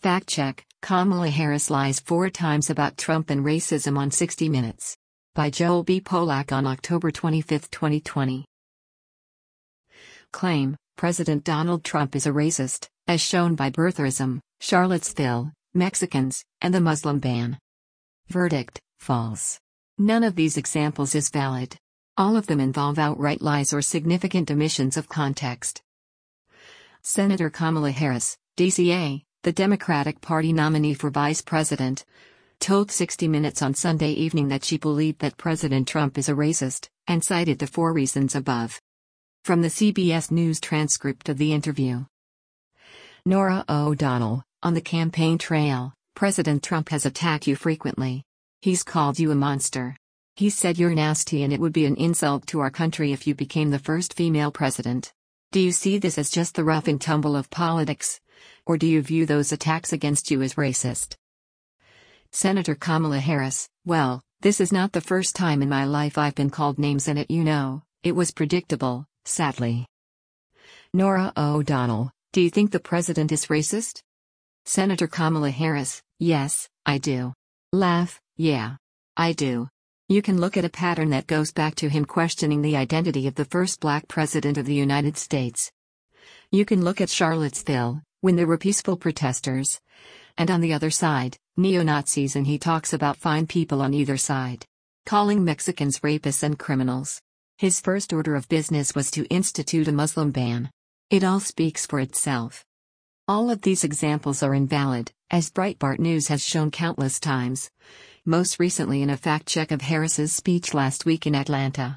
Fact check: Kamala Harris lies 4 times about Trump and racism on 60 Minutes. By Joel B. Polak on October 25, 2020. Claim: President Donald Trump is a racist, as shown by birtherism, Charlottesville, Mexicans, and the Muslim ban. Verdict: false. None of these examples is valid. All of them involve outright lies or significant omissions of context. Senator Kamala Harris, DCA, the Democratic Party nominee for vice president, told 60 Minutes on Sunday evening that she believed that President Trump is a racist, and cited the 4 reasons above. From the CBS News transcript of the interview. Norah O'Donnell, on the campaign trail, President Trump has attacked you frequently. He's called you a monster. He said you're nasty and it would be an insult to our country if you became the first female president. Do you see this as just the rough and tumble of politics? Or do you view those attacks against you as racist? Senator Kamala Harris, well, this is not the first time in my life I've been called names and it was predictable, sadly. Norah O'Donnell, do you think the president is racist? Senator Kamala Harris, yes, I do. Laugh, yeah. I do. You can look at a pattern that goes back to him questioning the identity of the first black president of the United States. You can look at Charlottesville, when there were peaceful protesters. And on the other side, neo-Nazis, and he talks about fine people on either side. Calling Mexicans rapists and criminals. His first order of business was to institute a Muslim ban. It all speaks for itself. All of these examples are invalid, as Breitbart News has shown countless times. Most recently in a fact-check of Harris's speech last week in Atlanta.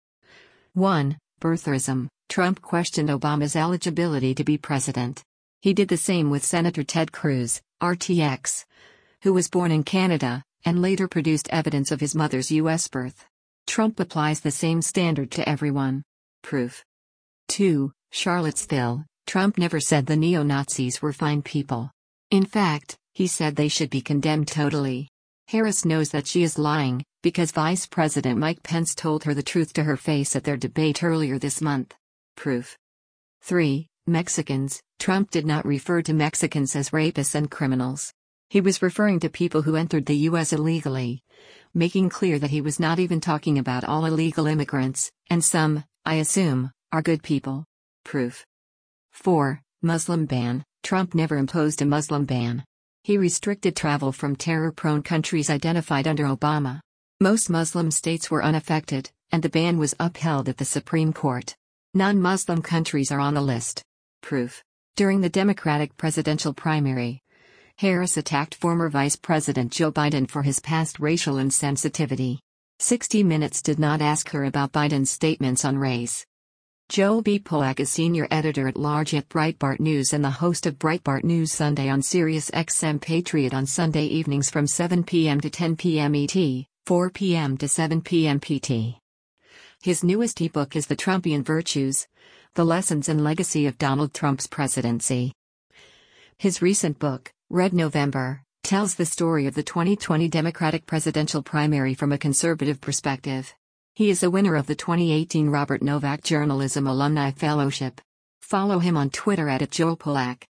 1. Birtherism: Trump questioned Obama's eligibility to be president. He did the same with Senator Ted Cruz, RTX, who was born in Canada, and later produced evidence of his mother's U.S. birth. Trump applies the same standard to everyone. Proof. 2. Charlottesville: Trump never said the neo-Nazis were fine people. In fact, he said they should be condemned totally. Harris knows that she is lying, because Vice President Mike Pence told her the truth to her face at their debate earlier this month. Proof. 3. Mexicans: Trump did not refer to Mexicans as rapists and criminals. He was referring to people who entered the U.S. illegally, making clear that he was not even talking about all illegal immigrants, and some, I assume, are good people. Proof. 4. Muslim ban: Trump never imposed a Muslim ban. He restricted travel from terror-prone countries identified under Obama. Most Muslim states were unaffected, and the ban was upheld at the Supreme Court. Non-Muslim countries are on the list. Proof. During the Democratic presidential primary, Harris attacked former Vice President Joe Biden for his past racial insensitivity. 60 Minutes did not ask her about Biden's statements on race. Joel B. Polak is senior editor-at-large at Breitbart News and the host of Breitbart News Sunday on Sirius XM Patriot on Sunday evenings from 7 p.m. to 10 p.m. ET, 4 p.m. to 7 p.m. PT. His newest ebook is The Trumpian Virtues: The Lessons and Legacy of Donald Trump's Presidency. His recent book, Red November, tells the story of the 2020 Democratic presidential primary from a conservative perspective. He is a winner of the 2018 Robert Novak Journalism Alumni Fellowship. Follow him on Twitter @JoelPolak.